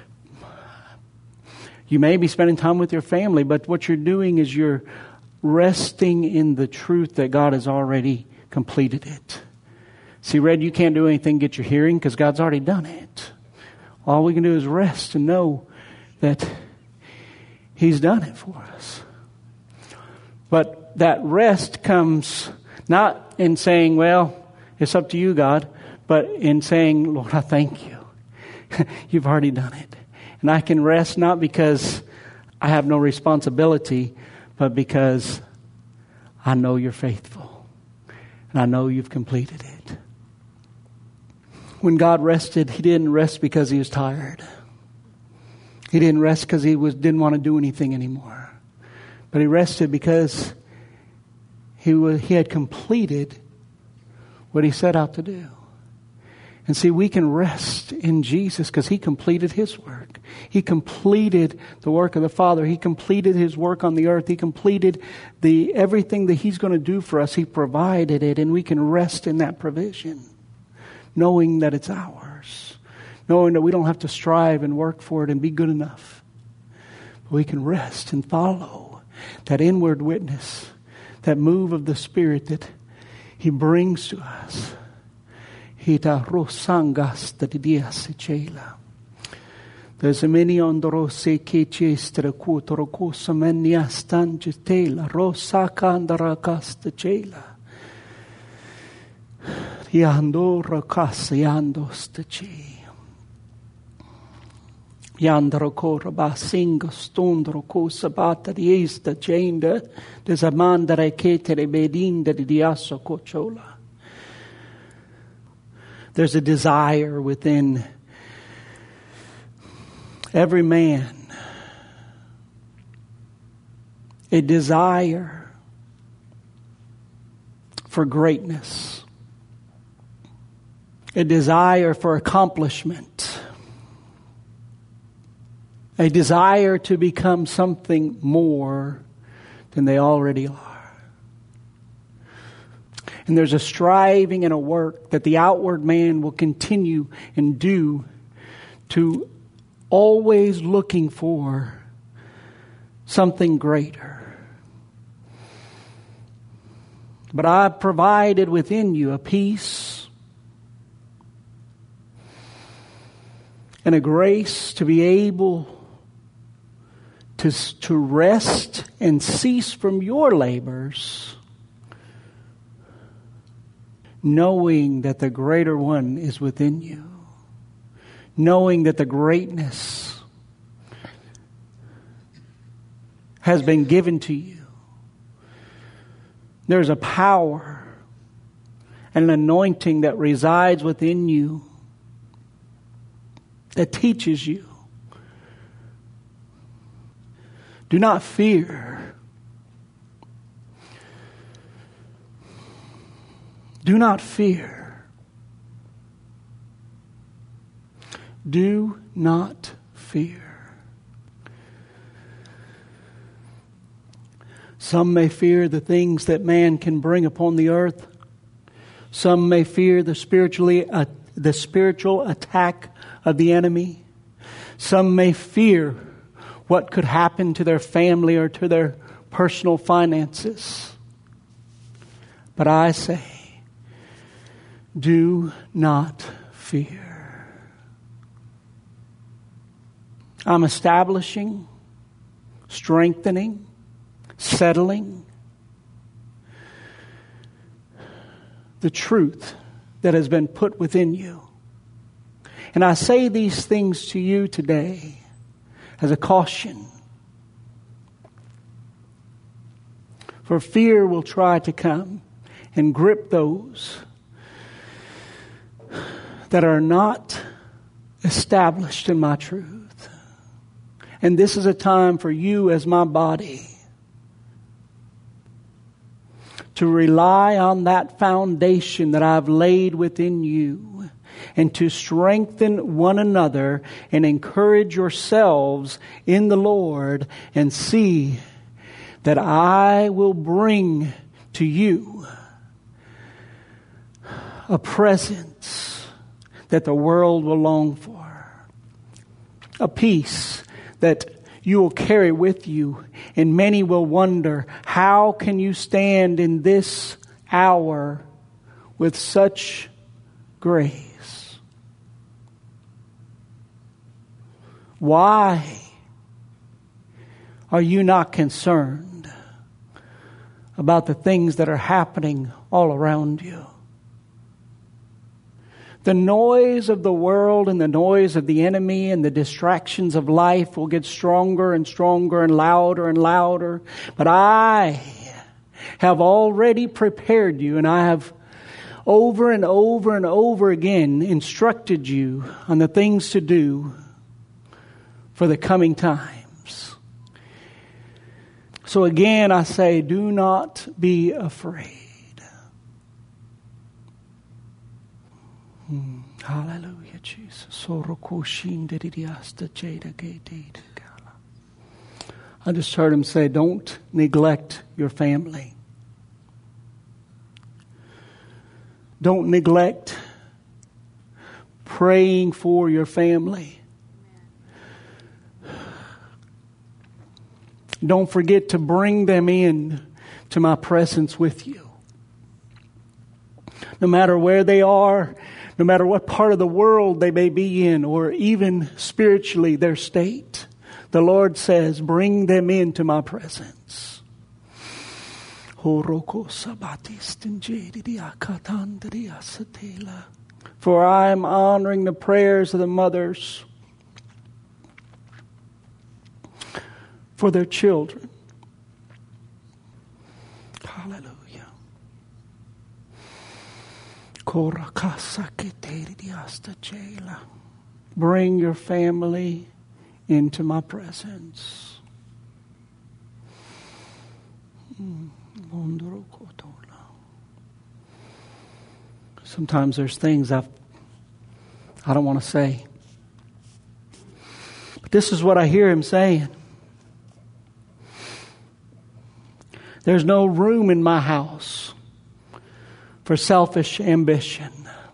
You may be spending time with your family, but what you're doing is you're resting in the truth that God has already completed it. See, Red, you can't do anything to get your hearing because God's already done it. All we can do is rest and know that He's done it for us. But that rest comes not in saying, well, it's up to you, God, but in saying, Lord, I thank you. You've already done it. And I can rest not because I have no responsibility, but because I know you're faithful. And I know you've completed it. When God rested, He didn't rest because He was tired. He didn't rest because He didn't want to do anything anymore. But He rested because He had completed what He set out to do. And see, we can rest in Jesus because He completed His work. He completed the work of the Father. He completed His work on the earth. He completed everything that He's going to do for us. He provided it, and we can rest in that provision, knowing that it's ours, knowing that we don't have to strive and work for it and be good enough. But we can rest and follow that inward witness, that move of the Spirit that He brings to us. Hita rosangas the dias chela. There's a many on the rose chestra kutoro kosamenia stangetela rosaka andaracasta chela. Yandora Kasiando Stichi. Yandro Kora Basingo Stundro Kosabata Diesta Jenda Desamandare Ketere Bedinda Diaso Kochola. There's a desire within every man, a desire for greatness, a desire for accomplishment, a desire to become something more than they already are. And there's a striving and a work that the outward man will continue and do to always looking for something greater. But I've provided within you a peace and a grace to be able to rest and cease from your labors, knowing that the greater one is within you, knowing that the greatness has been given to you. There's a power and an anointing that resides within you that teaches you. Do not fear. Do not fear. Do not fear. Some may fear the things that man can bring upon the earth. Some may fear the spiritual attack of the enemy. Some may fear what could happen to their family or to their personal finances. But I say, do not fear. I'm establishing, strengthening, settling the truth that has been put within you. And I say these things to you today as a caution. For fear will try to come and grip those that are not established in my truth. And this is a time for you as my body to rely on that foundation that I've laid within you, and to strengthen one another and encourage yourselves in the Lord, and see that I will bring to you a presence that the world will long for, a peace that you will carry with you, and many will wonder, how can you stand in this hour with such grace? Why are you not concerned about the things that are happening all around you? The noise of the world and the noise of the enemy and the distractions of life will get stronger and stronger and louder. But I have already prepared you, and I have over and over and over again instructed you on the things to do for the coming times. So again, I say, do not be afraid. Hallelujah, Jesus. I just heard him say, don't neglect your family. Don't neglect praying for your family. Don't forget to bring them in to my presence with you. No matter where they are, no matter what part of the world they may be in, or even spiritually their state, the Lord says, bring them into my presence. For I am honoring the prayers of the mothers for their children. Hallelujah. Bring your family into my presence. Sometimes there's things I don't want to say. But this is what I hear him saying. There's no room in my house for selfish ambition.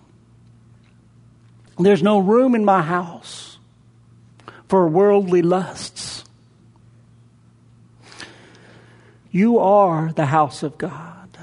There's no room in my house for worldly lusts. You are the house of God.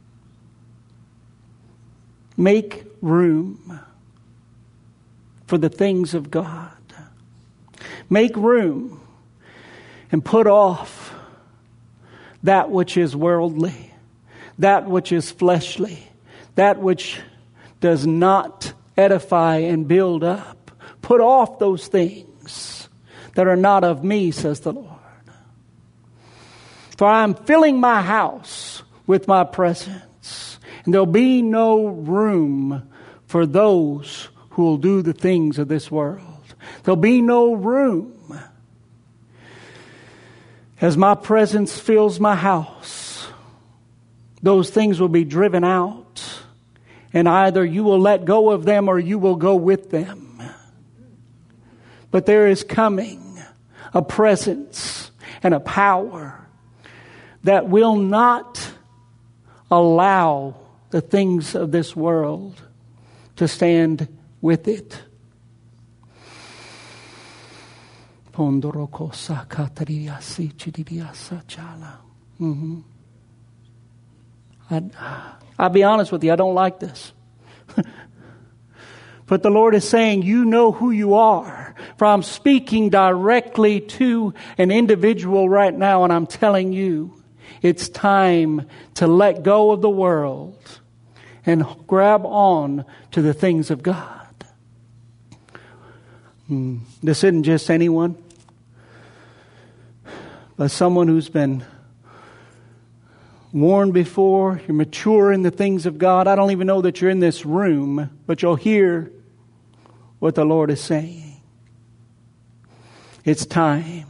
Make room for the things of God. Make room and put off that which is worldly, that which is fleshly, that which does not edify and build up. Put off those things that are not of me, says the Lord. For I am filling my house with my presence, and there'll be no room for those who will do the things of this world. There'll be no room. As my presence fills my house, those things will be driven out. And either you will let go of them or you will go with them. But there is coming a presence and a power that will not allow the things of this world to stand with it. Mm-hmm. I'll be honest with you, I don't like this. But the Lord is saying, you know who you are. For I'm speaking directly to an individual right now, and I'm telling you, it's time to let go of the world and grab on to the things of God. This isn't just anyone, but someone who's been warned before. You're mature in the things of God. I don't even know that you're in this room, but you'll hear what the Lord is saying. It's time.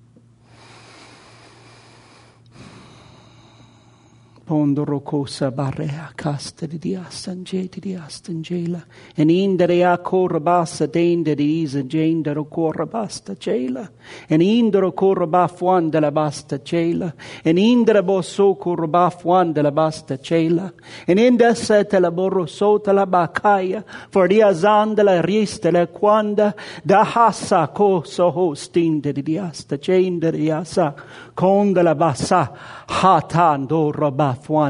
Pondorokosa barrea casta di diastange di diastangela. And indere a corrabassa dende di isa gendero corrabasta cela. And indero corraba fuan de la basta cela. And indere bosso corraba fuan de la basta cela. And inda sete la borro sota la bacaya. For diazanda la riste la quanda. Da hassa coso hostinde di diasta cende di asa. Conde la bassa hatando roba. For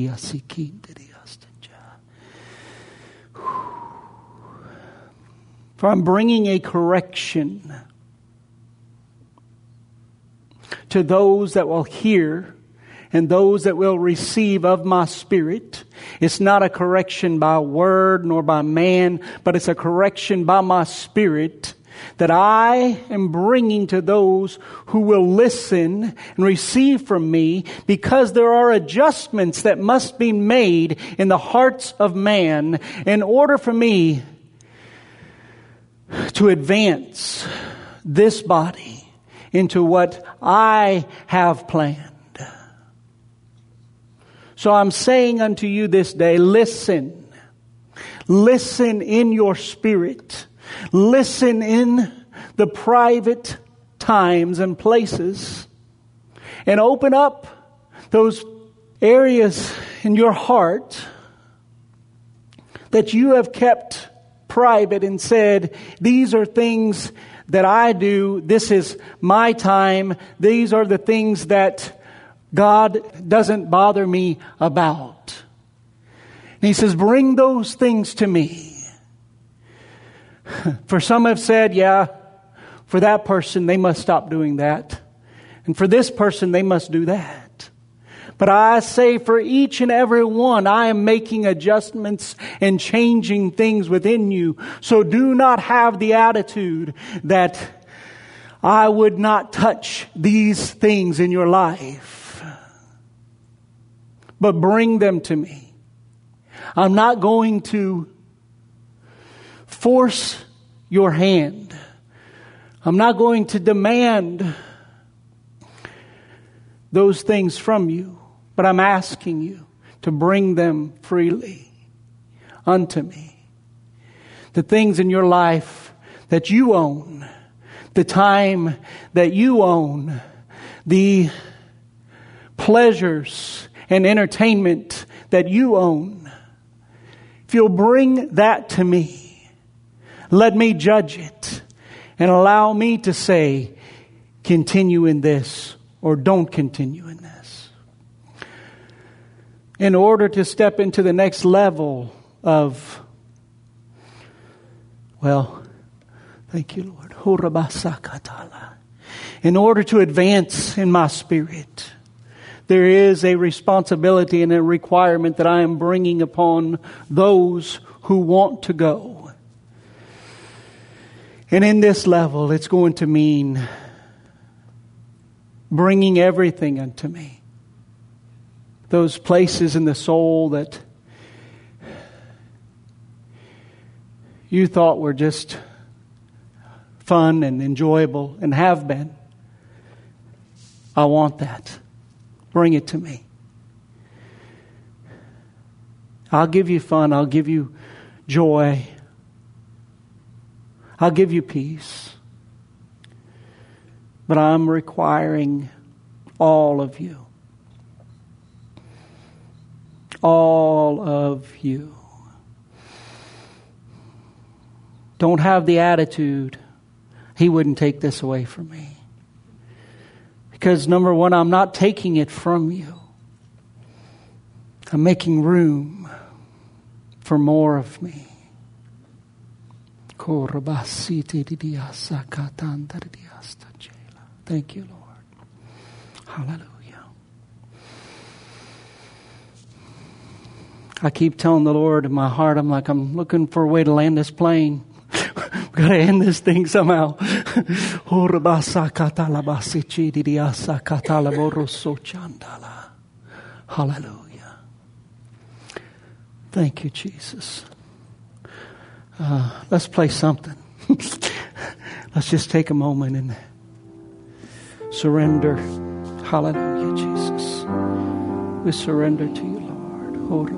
I'm bringing a correction to those that will hear and those that will receive of my Spirit. It's not a correction by word nor by man, but it's a correction by my Spirit that I am bringing to those who will listen and receive from me, because there are adjustments that must be made in the hearts of man in order for me to advance this body into what I have planned. So I'm saying unto you this day, listen. Listen in your spirit. Listen in the private times and places, and open up those areas in your heart that you have kept private and said, these are things that I do. This is my time. These are the things that God doesn't bother me about. And He says, bring those things to me. For some have said, yeah, for that person, they must stop doing that. And for this person, they must do that. But I say for each and every one, I am making adjustments and changing things within you. So do not have the attitude that I would not touch these things in your life. But bring them to me. I'm not going to force your hand. I'm not going to demand those things from you, but I'm asking you to bring them freely unto me. The things in your life that you own, the time that you own, the pleasures and entertainment that you own. If you'll bring that to me, let me judge it and allow me to say, continue in this or don't continue in this. In order to step into the next level of, well, thank you, Lord. In order to advance in my spirit, there is a responsibility and a requirement that I am bringing upon those who want to go. And in this level, it's going to mean bringing everything unto me. Those places in the soul that you thought were just fun and enjoyable and have been. I want that. Bring it to me. I'll give you fun. I'll give you joy. I'll give you peace. But I'm requiring all of you. All of you. Don't have the attitude, He wouldn't take this away from me. Because number one, I'm not taking it from you. I'm making room for more of me. Thank you, Lord. Hallelujah. I keep telling the Lord in my heart, I'm like, I'm looking for a way to land this plane. We've got to end this thing somehow. Hallelujah. Thank you, Jesus. Let's play something. Let's just take a moment and surrender. Hallelujah, Jesus. We surrender to you, Lord.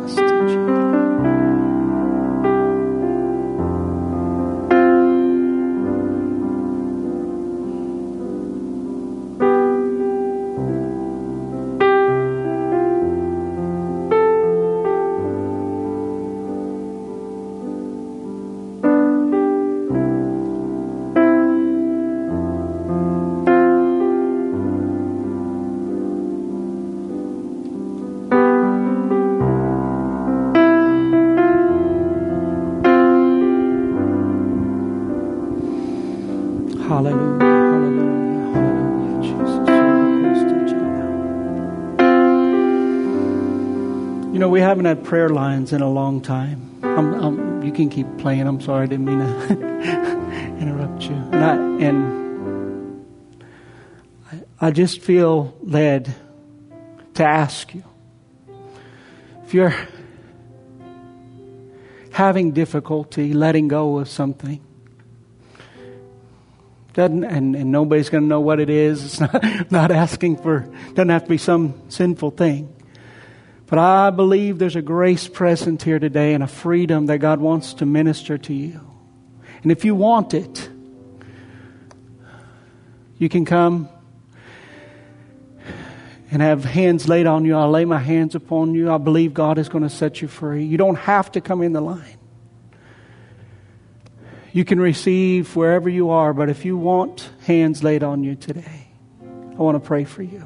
We haven't had prayer lines in a long time. You can keep playing. I'm sorry, I didn't mean to interrupt you. And I just feel led to ask you, if you're having difficulty letting go of something, and nobody's going to know what it is. It's not asking for, doesn't have to be some sinful thing. But I believe there's a grace present here today and a freedom that God wants to minister to you. And if you want it, you can come and have hands laid on you. I'll lay my hands upon you. I believe God is going to set you free. You don't have to come in the line. You can receive wherever you are, but if you want hands laid on you today, I want to pray for you.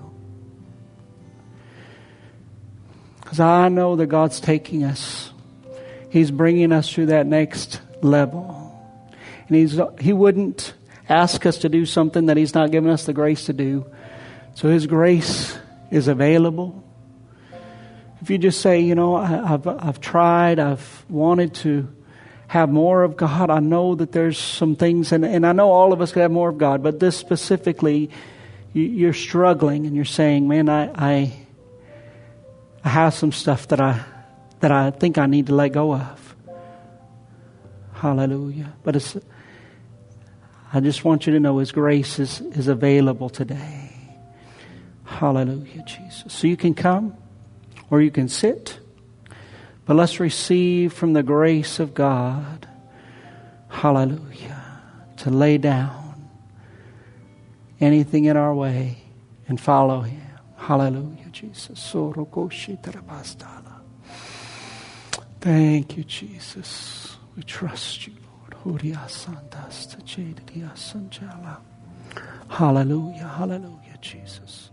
Because I know that God's taking us. He's bringing us to that next level. And He wouldn't ask us to do something that He's not given us the grace to do. So His grace is available. If you just say, I've tried, I've wanted to have more of God. I know that there's some things, and I know all of us could have more of God, but this specifically, you're struggling and you're saying, man, I have some stuff that I think I need to let go of. Hallelujah. But I just want you to know His grace is available today. Hallelujah, Jesus. So you can come or you can sit. But let's receive from the grace of God, hallelujah, to lay down anything in our way and follow Him. Hallelujah, Jesus. Thank you, Jesus. We trust you, Lord. Hallelujah, hallelujah, Jesus.